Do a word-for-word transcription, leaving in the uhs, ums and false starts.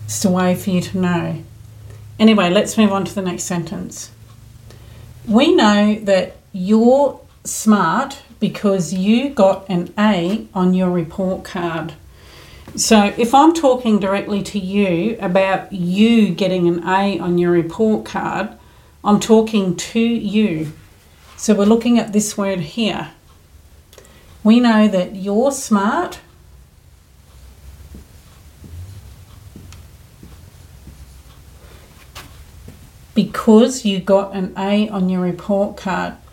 It's a way for you to know. Anyway, let's move on to the next sentence. We know that you're smart because you got an A on your report card. So if I'm talking directly to you about you getting an A on your report card, I'm talking to you. So we're looking at this word here. We know that you're smart because you got an A on your report card.